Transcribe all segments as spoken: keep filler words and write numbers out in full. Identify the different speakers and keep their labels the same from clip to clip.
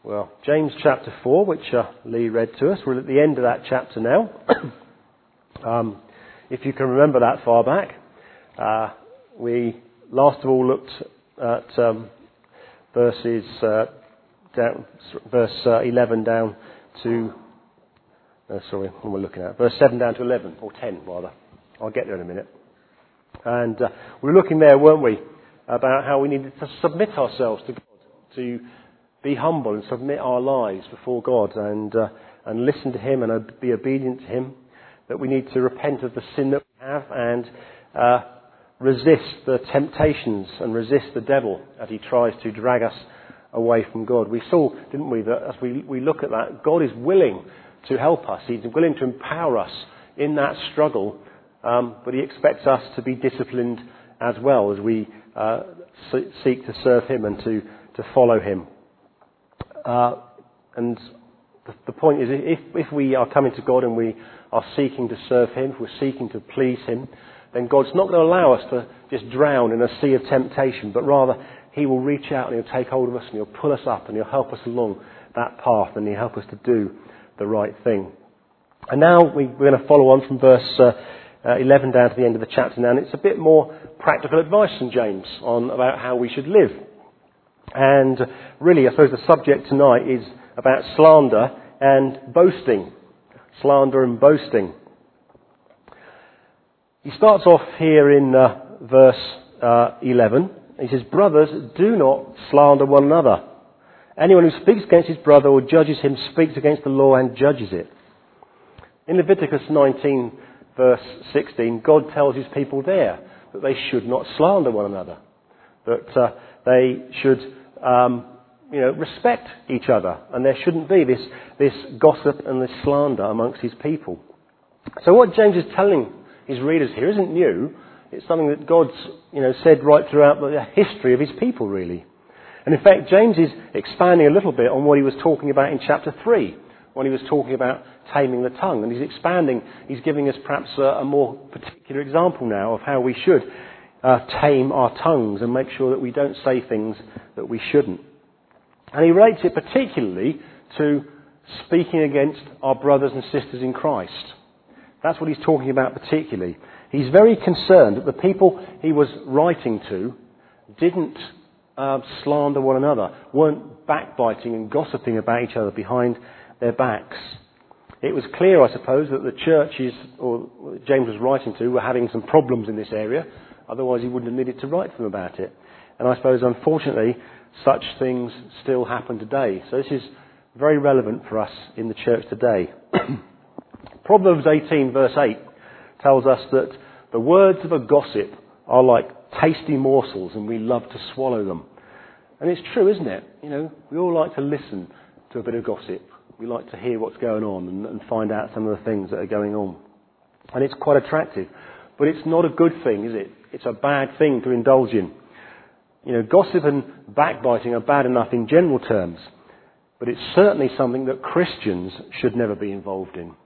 Speaker 1: Well, James chapter four, which uh, Lee read to us. We're at the end of that chapter now. um, if you can remember that far back, uh, we last of all looked at um, verses uh, down, verse uh, eleven down to uh, sorry, what am I looking at? Verse seven down to eleven, or ten rather. I'll get there in a minute. And uh, we were looking there, weren't we, about how we needed to submit ourselves to God, to be humble and submit our lives before God and uh, and listen to Him and be obedient to Him, that we need to repent of the sin that we have and uh, resist the temptations and resist the devil as he tries to drag us away from God. We saw, didn't we, that as we, we look at that, God is willing to help us. He's willing to empower us in that struggle, um, but He expects us to be disciplined as well as we uh, seek to serve Him and to, to follow Him. Uh, and the, the point is, if, if we are coming to God and we are seeking to serve Him, if we're seeking to please Him, then God's not going to allow us to just drown in a sea of temptation, but rather He will reach out and He'll take hold of us and He'll pull us up and He'll help us along that path and He'll help us to do the right thing. And now we, we're going to follow on from verse uh, uh, eleven down to the end of the chapter now, and it's a bit more practical advice from James on about how we should live. And really, I suppose the subject tonight is about slander and boasting. Slander and boasting. He starts off here in uh, verse uh, eleven. He says, "Brothers, do not slander one another. Anyone who speaks against his brother or judges him speaks against the law and judges it." In Leviticus nineteen, verse sixteen, God tells His people there that they should not slander one another. That uh, they should um, you know, respect each other. And there shouldn't be this, this gossip and this slander amongst His people. So what James is telling his readers here isn't new. It's something that God's you know, said right throughout the history of His people, really. And in fact, James is expanding a little bit on what he was talking about in chapter three, when he was talking about taming the tongue. And he's expanding, he's giving us perhaps a, a more particular example now of how we should uh, tame our tongues and make sure that we don't say things that we shouldn't. And he relates it particularly to speaking against our brothers and sisters in Christ. That's what he's talking about particularly. He's very concerned that the people he was writing to didn't uh, slander one another, weren't backbiting and gossiping about each other behind their backs. It was clear, I suppose, that the churches, or James was writing to, were having some problems in this area. Otherwise he wouldn't have needed to write to them about it. And I suppose, unfortunately, such things still happen today. So this is very relevant for us in the church today. Proverbs eighteen, verse eight, tells us that the words of a gossip are like tasty morsels and we love to swallow them. And it's true, isn't it? You know, we all like to listen to a bit of gossip. We like to hear what's going on and, and find out some of the things that are going on. And it's quite attractive. But it's not a good thing, is it? It's a bad thing to indulge in. You know, gossip and backbiting are bad enough in general terms. But it's certainly something that Christians should never be involved in.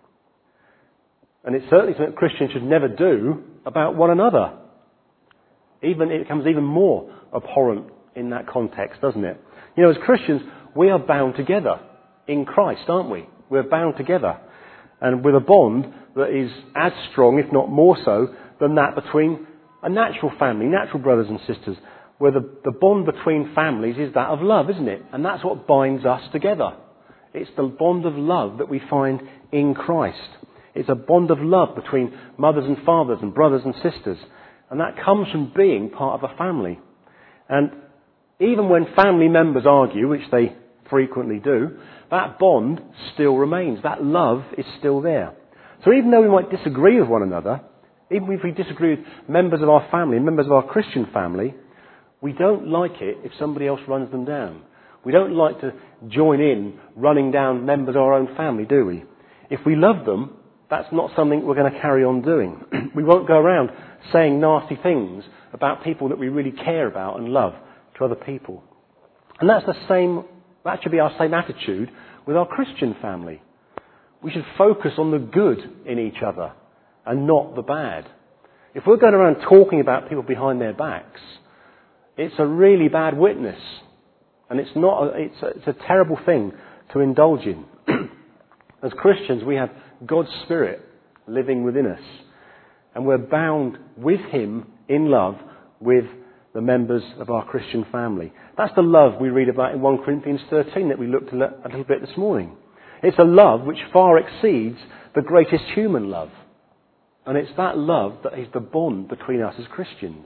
Speaker 1: And it's certainly something that Christians should never do about one another. Even it becomes even more abhorrent in that context, doesn't it? You know, as Christians, we are bound together in Christ, aren't we? We're bound together. And with a bond that is as strong, if not more so, than that between a natural family, natural brothers and sisters, where the, the bond between families is that of love, isn't it? And that's what binds us together. It's the bond of love that we find in Christ. It's a bond of love between mothers and fathers and brothers and sisters. And that comes from being part of a family. And even when family members argue, which they frequently do, that bond still remains. That love is still there. So even though we might disagree with one another, even if we disagree with members of our family, members of our Christian family, we don't like it if somebody else runs them down. We don't like to join in running down members of our own family, do we? If we love them, that's not something we're going to carry on doing. We won't go around saying nasty things about people that we really care about and love to other people. And that's the same, that should be our same attitude with our Christian family. We should focus on the good in each other and not the bad. If we're going around talking about people behind their backs, it's a really bad witness. And it's not. A, it's, a, it's a terrible thing to indulge in. As Christians, we have God's Spirit living within us. And we're bound with Him in love with the members of our Christian family. That's the love we read about in First Corinthians thirteen that we looked at a little bit this morning. It's a love which far exceeds the greatest human love. And it's that love that is the bond between us as Christians.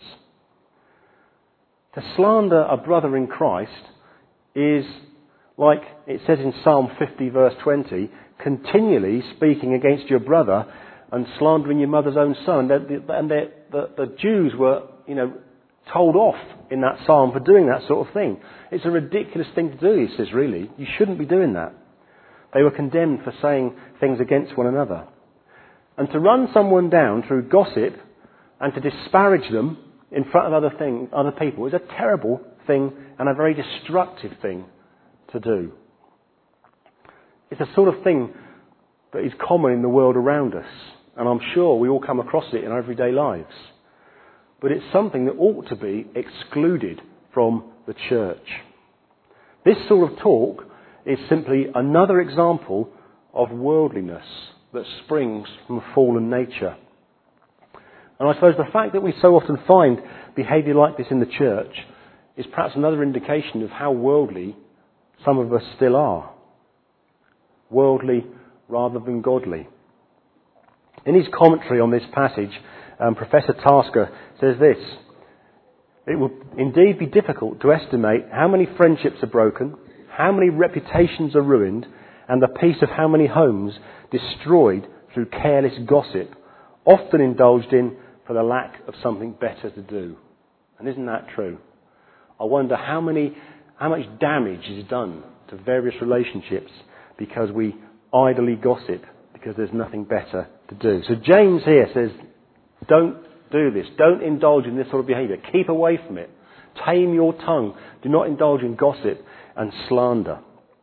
Speaker 1: To slander a brother in Christ is, like it says in Psalm fifty verse twenty, continually speaking against your brother and slandering your mother's own son. And the, the, the Jews were, you know, told off in that psalm for doing that sort of thing. It's a ridiculous thing to do, he says, really. You shouldn't be doing that. They were condemned for saying things against one another. And to run someone down through gossip and to disparage them in front of other thing, other people is a terrible thing and a very destructive thing to do. It's a sort of thing that is common in the world around us. And I'm sure we all come across it in our everyday lives. But it's something that ought to be excluded from the church. This sort of talk is simply another example of worldliness that springs from fallen nature. And I suppose the fact that we so often find behaviour like this in the church is perhaps another indication of how worldly some of us still are. Worldly rather than godly. In his commentary on this passage, um, Professor Tasker says this: it will indeed be difficult to estimate how many friendships are broken, how many reputations are ruined, and the peace of how many homes destroyed through careless gossip, often indulged in for the lack of something better to do. And isn't that true? I wonder how many, how much damage is done to various relationships because we idly gossip because there's nothing better to do. So James here says, don't do this. Don't indulge in this sort of behaviour. Keep away from it. Tame your tongue. Do not indulge in gossip and slander.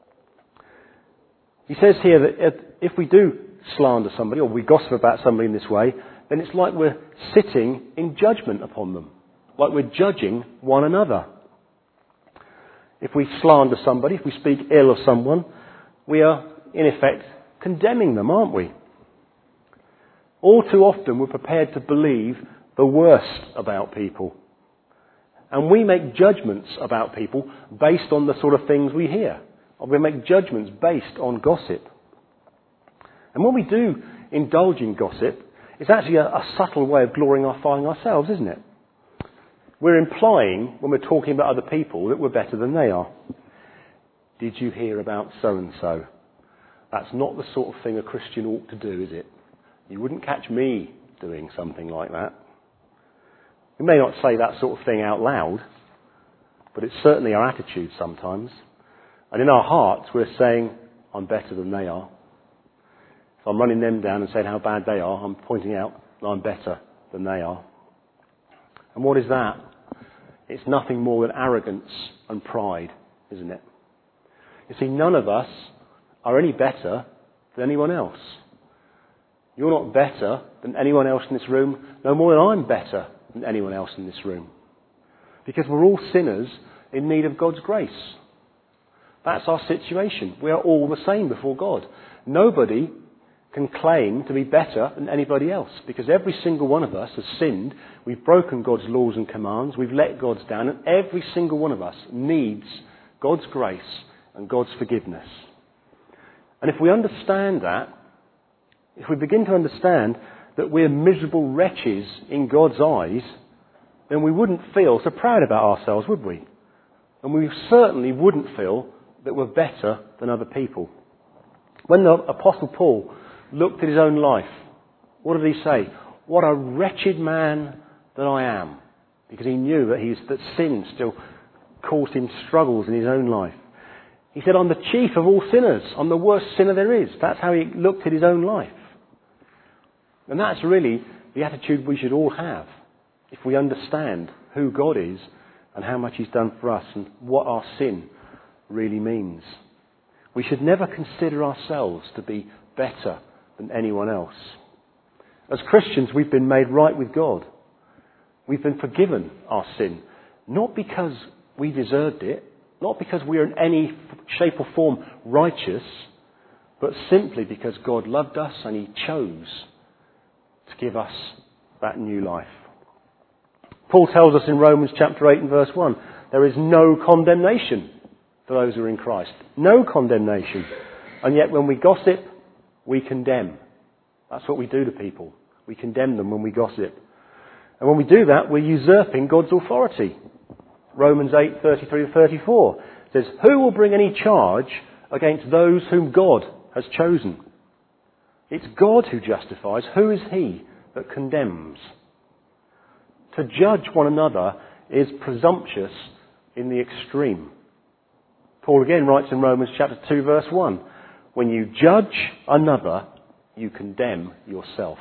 Speaker 1: He says here that if we do slander somebody or we gossip about somebody in this way, then it's like we're sitting in judgment upon them. Like we're judging one another. If we slander somebody, if we speak ill of someone, we are in effect condemning them, aren't we? All too often we're prepared to believe the worst about people. And we make judgments about people based on the sort of things we hear. Or we make judgments based on gossip. And when we do indulge in gossip, it's actually a, a subtle way of glorifying ourselves, isn't it? We're implying, when we're talking about other people, that we're better than they are. Did you hear about so-and-so? That's not the sort of thing a Christian ought to do, is it? You wouldn't catch me doing something like that. We may not say that sort of thing out loud, but it's certainly our attitude sometimes. And in our hearts, we're saying, I'm better than they are. If I'm running them down and saying how bad they are, I'm pointing out that I'm better than they are. And what is that? It's nothing more than arrogance and pride, isn't it? You see, none of us are any better than anyone else. You're not better than anyone else in this room, no more than I'm better than anyone else in this room. Because we're all sinners in need of God's grace. That's our situation. We are all the same before God. Nobody can claim to be better than anybody else, because every single one of us has sinned. We've broken God's laws and commands. We've let God's down, and every single one of us needs God's grace and God's forgiveness. And if we understand that, if we begin to understand that we're miserable wretches in God's eyes, then we wouldn't feel so proud about ourselves, would we? And we certainly wouldn't feel that we're better than other people. When the Apostle Paul looked at his own life, what did he say? What a wretched man that I am. Because he knew that, he's, that sin still caused him struggles in his own life. He said, I'm the chief of all sinners. I'm the worst sinner there is. That's how he looked at his own life. And that's really the attitude we should all have if we understand who God is and how much He's done for us and what our sin really means. We should never consider ourselves to be better than anyone else. As Christians, we've been made right with God. We've been forgiven our sin, not because we deserved it Not because we are in any shape or form righteous, but simply because God loved us and he chose to give us that new life. Paul tells us in Romans chapter eight and verse one, there is no condemnation for those who are in Christ. No condemnation. And yet when we gossip, we condemn. That's what we do to people. We condemn them when we gossip. And when we do that, we're usurping God's authority. Romans eight, thirty-three to thirty-four says, who will bring any charge against those whom God has chosen? It's God who justifies. Who is he that condemns? To judge one another is presumptuous in the extreme. Paul again writes in Romans chapter two verse one, when you judge another, you condemn yourself.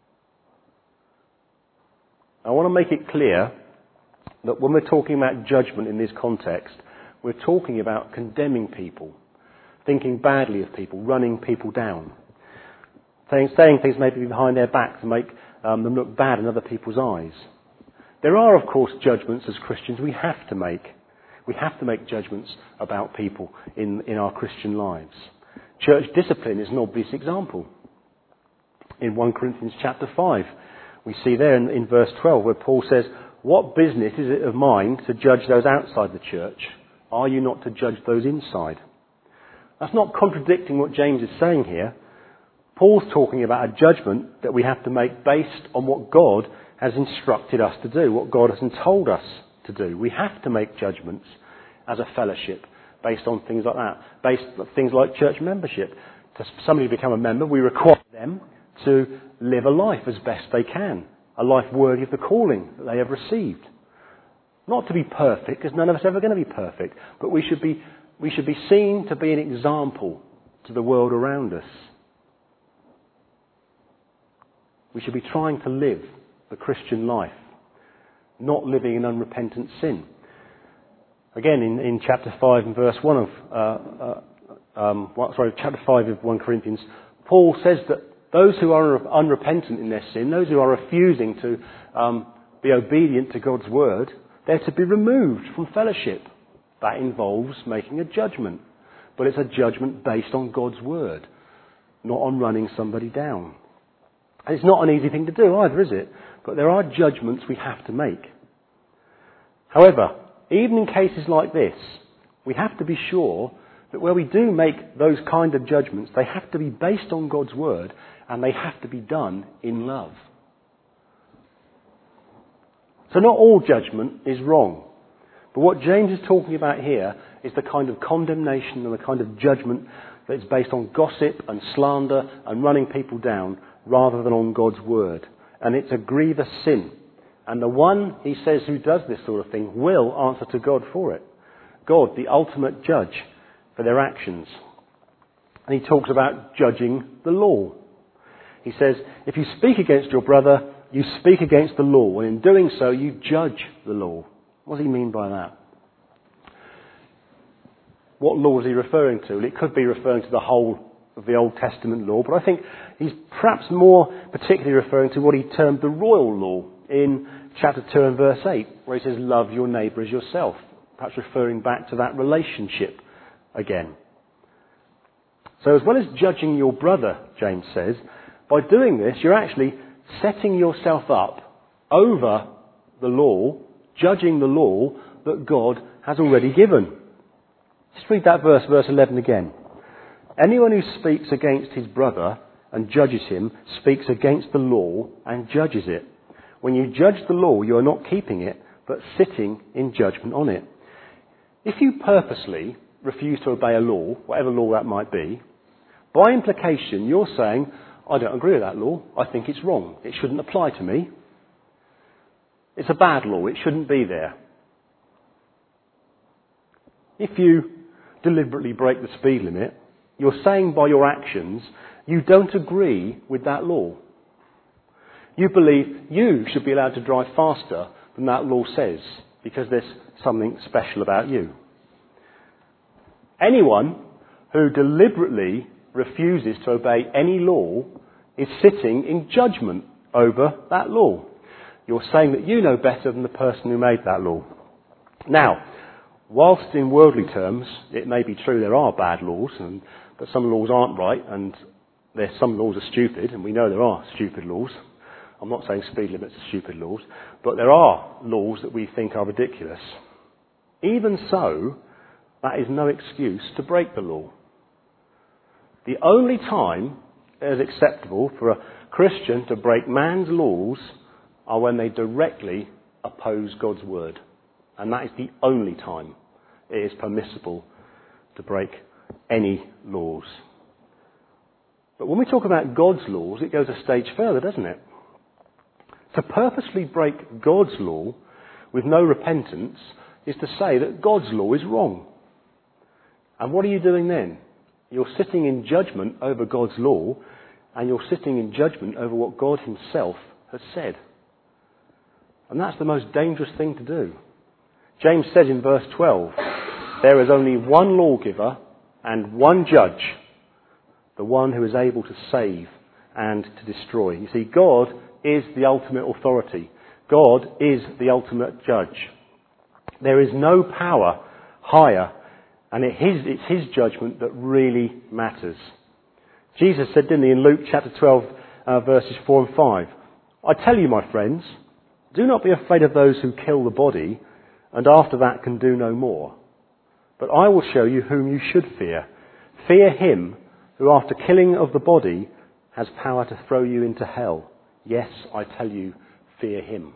Speaker 1: I want to make it clear that when we're talking about judgment in this context, we're talking about condemning people, thinking badly of people, running people down, saying, saying things maybe behind their back to make um, them look bad in other people's eyes. There are, of course, judgments as Christians we have to make. We have to make judgments about people in, in our Christian lives. Church discipline is an obvious example. In First Corinthians chapter five, we see there in, in verse twelve where Paul says, what business is it of mine to judge those outside the church? Are you not to judge those inside? That's not contradicting what James is saying here. Paul's talking about a judgment that we have to make based on what God has instructed us to do, what God has told us to do. We have to make judgments as a fellowship based on things like that, based on things like church membership. To somebody become a member, we require them to live a life as best they can, a life worthy of the calling that they have received. Not to be perfect, because none of us are ever going to be perfect, but we should be we should be seen to be an example to the world around us. We should be trying to live the Christian life, not living in unrepentant sin. Again, in, in chapter five and verse one of uh, uh, um, well, sorry, chapter five of First Corinthians, Paul says that those who are unrepentant in their sin, those who are refusing to um, be obedient to God's word, they're to be removed from fellowship. That involves making a judgment, but it's a judgment based on God's word, not on running somebody down. And it's not an easy thing to do either, is it? But there are judgments we have to make. However, even in cases like this, we have to be sure that where we do make those kind of judgments, they have to be based on God's word and they have to be done in love. So not all judgment is wrong. But what James is talking about here is the kind of condemnation and the kind of judgment that is based on gossip and slander and running people down rather than on God's word. And it's a grievous sin. And the one, he says, who does this sort of thing will answer to God for it. God, the ultimate judge for their actions. And he talks about judging the law. He says, if you speak against your brother, you speak against the law. And in doing so, you judge the law. What does he mean by that? What law is he referring to? Well, it could be referring to the whole of the Old Testament law, but I think he's perhaps more particularly referring to what he termed the royal law in chapter two and verse eight, where he says, love your neighbour as yourself. Perhaps referring back to that relationship again. So as well as judging your brother, James says, by doing this, you're actually setting yourself up over the law, judging the law that God has already given. Just read that verse, verse eleven again. Anyone who speaks against his brother and judges him speaks against the law and judges it. When you judge the law, you are not keeping it, but sitting in judgment on it. If you purposely refuse to obey a law, whatever law that might be, by implication you're saying, I don't agree with that law, I think it's wrong, it shouldn't apply to me. It's a bad law, it shouldn't be there. If you deliberately break the speed limit, you're saying by your actions you don't agree with that law. You believe you should be allowed to drive faster than that law says because there's something special about you. Anyone who deliberately refuses to obey any law is sitting in judgment over that law. You're saying that you know better than the person who made that law. Now, whilst in worldly terms, it may be true there are bad laws, and that some laws aren't right, and there's some laws are stupid, and we know there are stupid laws. I'm not saying speed limits are stupid laws, but there are laws that we think are ridiculous. Even so, that is no excuse to break the law. The only time it is acceptable for a Christian to break man's laws are when they directly oppose God's word. And that is the only time it is permissible to break any laws. But when we talk about God's laws, it goes a stage further, doesn't it? To purposely break God's law with no repentance is to say that God's law is wrong. And what are you doing then? You're sitting in judgment over God's law, and you're sitting in judgment over what God himself has said. And that's the most dangerous thing to do. James says in verse twelve, there is only one lawgiver and one judge, the one who is able to save and to destroy. You see, God is the ultimate authority. God is the ultimate judge. There is no power higher, and it is, it's his judgment that really matters. Jesus said, didn't he, in Luke chapter twelve, uh, verses four and five, I tell you, my friends, do not be afraid of those who kill the body, and after that can do no more. But I will show you whom you should fear. Fear him who, after killing of the body, has power to throw you into hell. Yes, I tell you, fear him.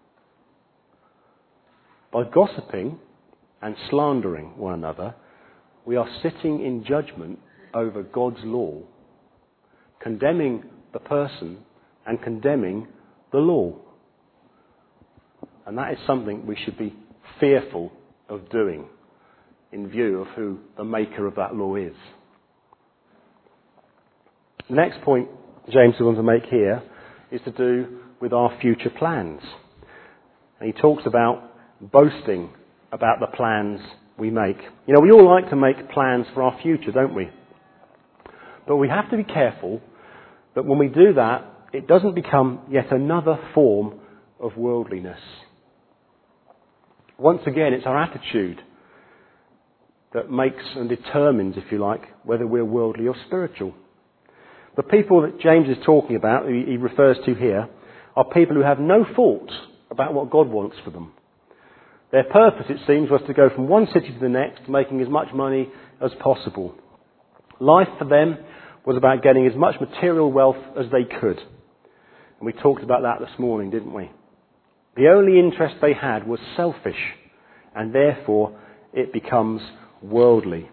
Speaker 1: By gossiping and slandering one another, we are sitting in judgment over God's law, condemning the person and condemning the law. And that is something we should be fearful of doing in view of who the maker of that law is. The next point James wants to make here is to do with our future plans. And he talks about boasting about the plans we make. You know, we all like to make plans for our future, don't we? But we have to be careful that when we do that, it doesn't become yet another form of worldliness. Once again, it's our attitude that makes and determines, if you like, whether we're worldly or spiritual. The people that James is talking about, who he refers to here, are people who have no thought about what God wants for them. Their purpose, it seems, was to go from one city to the next, making as much money as possible. Life for them was about getting as much material wealth as they could. And we talked about that this morning, didn't we? The only interest they had was selfish, and therefore it becomes worldly.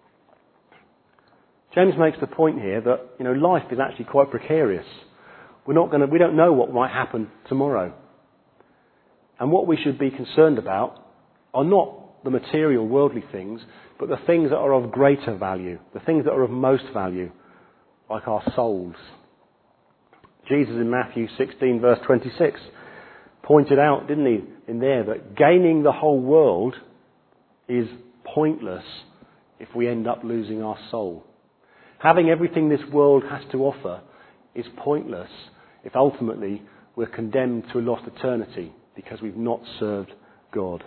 Speaker 1: James makes the point here that, you know, life is actually quite precarious. We're not going to, we don't know what might happen tomorrow. And what we should be concerned about are not the material worldly things, but the things that are of greater value, the things that are of most value, like our souls. Jesus in Matthew sixteen verse twenty-six pointed out, didn't he, in there, that gaining the whole world is pointless if we end up losing our soul. Having everything this world has to offer is pointless if ultimately we're condemned to a lost eternity because we've not served God.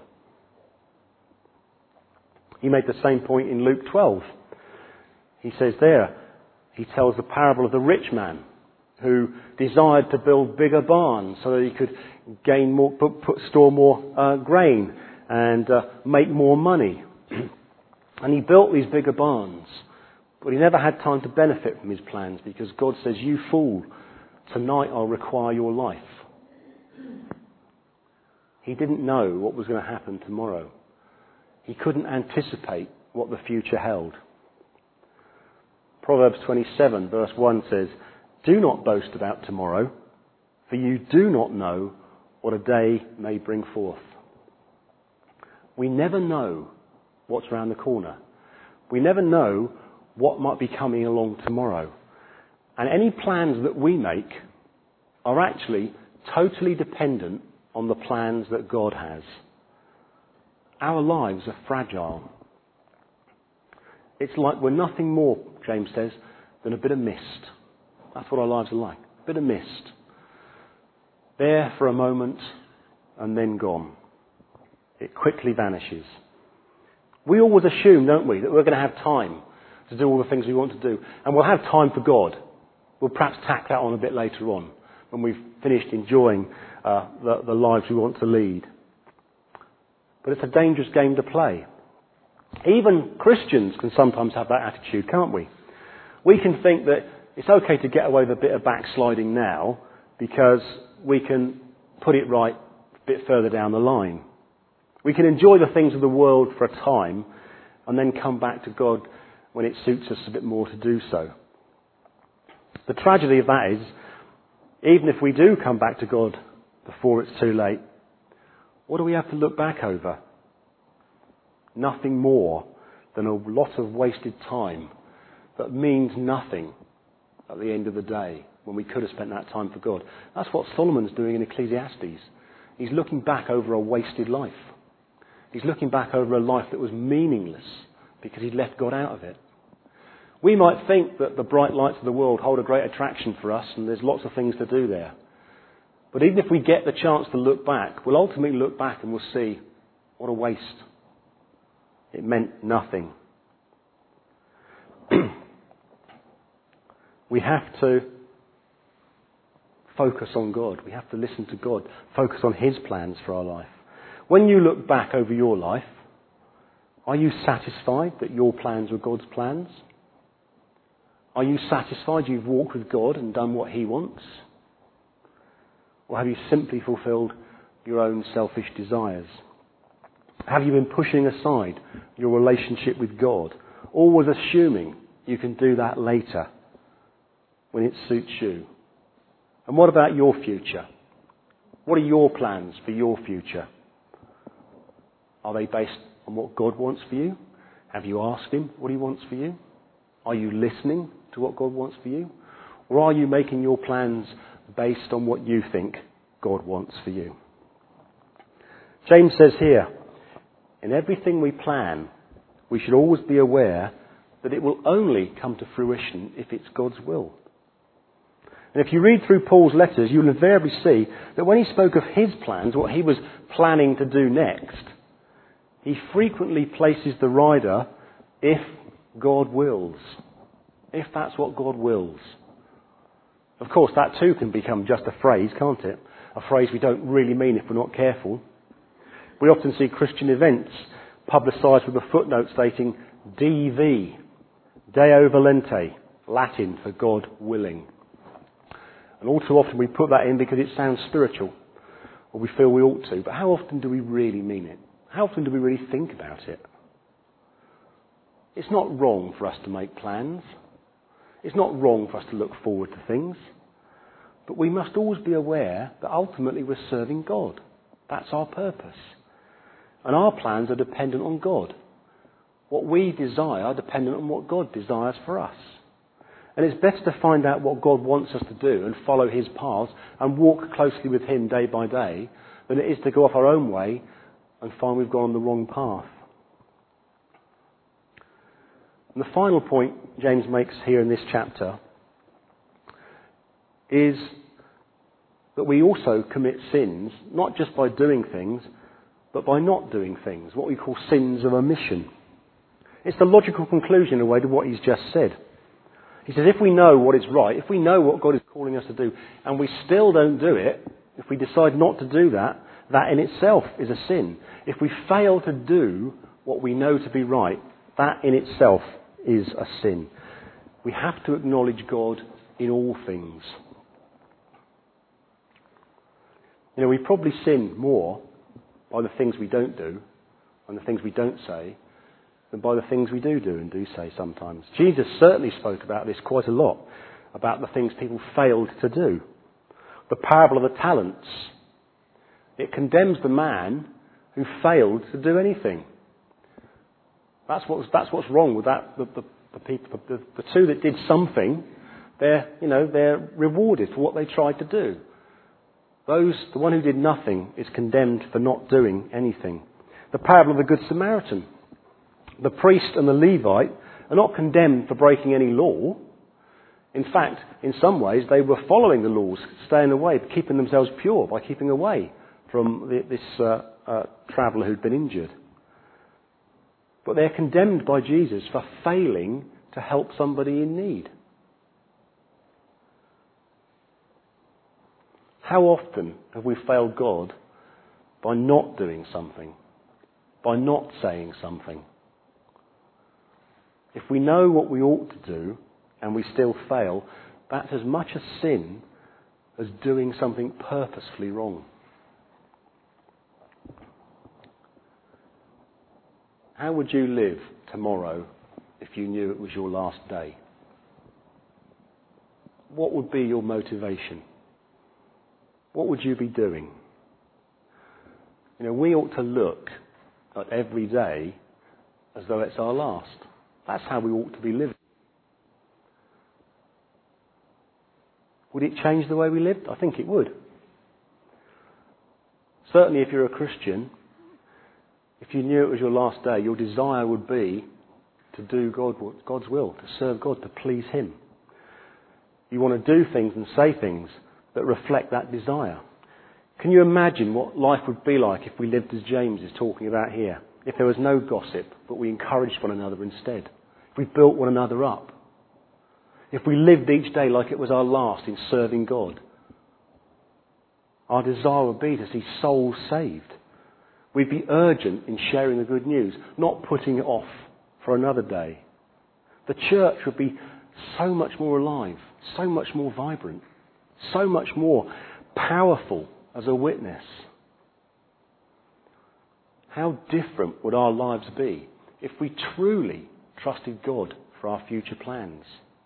Speaker 1: He made the same point in Luke twelve. He says there, he tells the parable of the rich man who desired to build bigger barns so that he could gain more, put, put, store more uh, grain and uh, make more money. And he built these bigger barns, but he never had time to benefit from his plans because God says, you fool, tonight I'll require your life. He didn't know what was going to happen tomorrow. He couldn't anticipate what the future held. Proverbs twenty-seven verse one says, do not boast about tomorrow, for you do not know what a day may bring forth. We never know what's around the corner. We never know what might be coming along tomorrow. And any plans that we make are actually totally dependent on the plans that God has. Our lives are fragile. It's like we're nothing more, James says, than a bit of mist. That's what our lives are like. A bit of mist. There for a moment and then gone. It quickly vanishes.
Speaker 2: We always assume, don't we, that we're going to have time to do all the things we want to do. And we'll have time for God. We'll perhaps tack that on a bit later on when we've finished enjoying uh, the, the lives we want to lead. But it's a dangerous game to play. Even Christians can sometimes have that attitude, can't we? We can think that it's okay to get away with a bit of backsliding now because we can put it right a bit further down the line. We can enjoy the things of the world for a time and then come back to God when it suits us a bit more to do so. The tragedy of that is, even if we do come back to God before it's too late, what do we have to look back over? Nothing more than a lot of wasted time that means nothing at the end of the day when we could have spent that time for God. That's what Solomon's doing in Ecclesiastes. He's looking back over a wasted life. He's looking back over a life that was meaningless because he'd left God out of it. We might think that the bright lights of the world hold a great attraction for us and there's lots of things to do there. But even if we get the chance to look back, we'll ultimately look back and we'll see what a waste. It meant nothing. We have to focus on God. We have to listen to God. Focus on His plans for our life. When you look back over your life, are you satisfied that your plans were God's plans? Are you satisfied you've walked with God and done what He wants? Or have you simply fulfilled your own selfish desires? Have you been pushing aside your relationship with God, always assuming you can do that later when it suits you? And what about your future? What are your plans for your future? Are they based on what God wants for you? Have you asked Him what He wants for you? Are you listening to what God wants for you? Or are you making your plans based on what you think God wants for you? James says here, in everything we plan, we should always be aware that it will only come to fruition if it's God's will. And if you read through Paul's letters, you'll invariably see that when he spoke of his plans, what he was planning to do next, he frequently places the rider, if God wills. If that's what God wills. Of course, that too can become just a phrase, can't it? A phrase we don't really mean if we're not careful. We often see Christian events publicised with a footnote stating D V, Deo Volente, Latin for God willing. And all too often we put that in because it sounds spiritual, or we feel we ought to. But how often do we really mean it? How often do we really think about it? It's not wrong for us to make plans. It's not wrong for us to look forward to things. But we must always be aware that ultimately we're serving God. That's our purpose. And our plans are dependent on God. What we desire are dependent on what God desires for us. And it's better to find out what God wants us to do and follow His paths and walk closely with Him day by day than it is to go off our own way and find we've gone on the wrong path. And the final point James makes here in this chapter is that we also commit sins, not just by doing things, but by not doing things, what we call sins of omission. It's the logical conclusion in a way to what he's just said. He says if we know what is right, if we know what God is calling us to do, and we still don't do it, if we decide not to do that, that in itself is a sin. If we fail to do what we know to be right, that in itself is a sin. We have to acknowledge God in all things. You know, we probably sin more by the things we don't do and the things we don't say than by the things we do do and do say sometimes. Jesus certainly spoke about this quite a lot, about the things people failed to do. The parable of the talents, it condemns the man who failed to do anything. That's what's, that's what's wrong with that. The, the, the, people, the, the two that did something, they're, you know, they're rewarded for what they tried to do. Those, the one who did nothing is condemned for not doing anything. The parable of the Good Samaritan. The priest and the Levite are not condemned for breaking any law. In fact, in some ways, they were following the laws, staying away, keeping themselves pure by keeping away from the, this uh, uh, traveller who'd been injured. but they're condemned by Jesus for failing to help somebody in need. How often have we failed God by not doing something, by not saying something? If we know what we ought to do and we still fail, that's as much a sin as doing something purposefully wrong. How would you live tomorrow if you knew it was your last day? What would be your motivation? What would you be doing? You know, we ought to look at every day as though it's our last. That's how we ought to be living. Would it change the way we lived? I think it would. Certainly if you're a Christian, if you knew it was your last day, your desire would be to do God, God's will, to serve God, to please Him. You want to do things and say things that reflect that desire. Can you imagine what life would be like if we lived as James is talking about here? If there was no gossip, but we encouraged one another instead. If we built one another up. If we lived each day like it was our last in serving God. Our desire would be to see souls saved. We'd be urgent in sharing the good news, not putting it off for another day. The church would be so much more alive, so much more vibrant, so much more powerful as a witness. How different would our lives be if we truly trusted God for our future plans?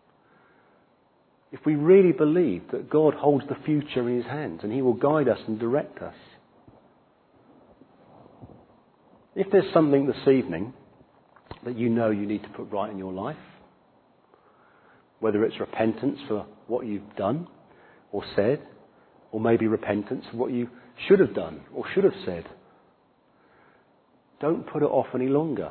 Speaker 2: If we really believe that God holds the future in His hands and He will guide us and direct us. If there's something this evening that you know you need to put right in your life, whether it's repentance for what you've done or said, or maybe repentance for what you should have done or should have said, don't put it off any longer.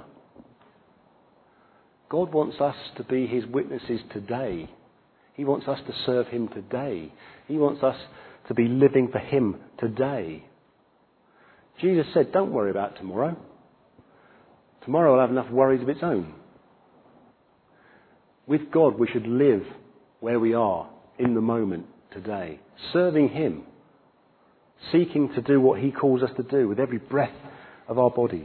Speaker 2: God wants us to be His witnesses today. He wants us to serve Him today. He wants us to be living for Him today. Jesus said, don't worry about tomorrow. Tomorrow will have enough worries of its own. With God, we should live where we are in the moment today, serving Him, seeking to do what He calls us to do with every breath of our bodies.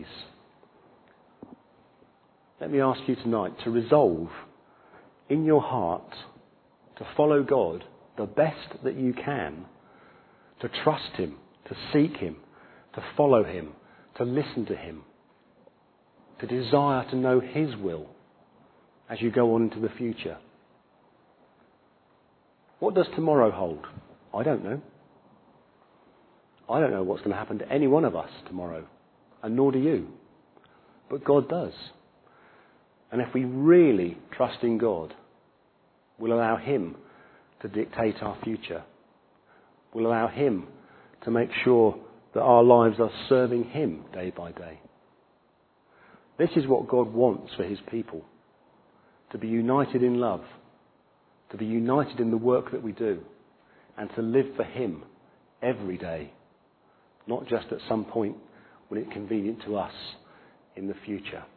Speaker 2: Let me ask you tonight to resolve in your heart to follow God the best that you can, to trust Him, to seek Him, to follow Him, to listen to Him, to desire to know His will as you go on into the future. What does tomorrow hold? I don't know. I don't know what's going to happen to any one of us tomorrow, and nor do you. But God does. And if we really trust in God, we'll allow Him to dictate our future. We'll allow Him to make sure that our lives are serving Him day by day. This is what God wants for His people. To be united in love. To be united in the work that we do. And to live for Him every day. Not just at some point when it's convenient to us in the future.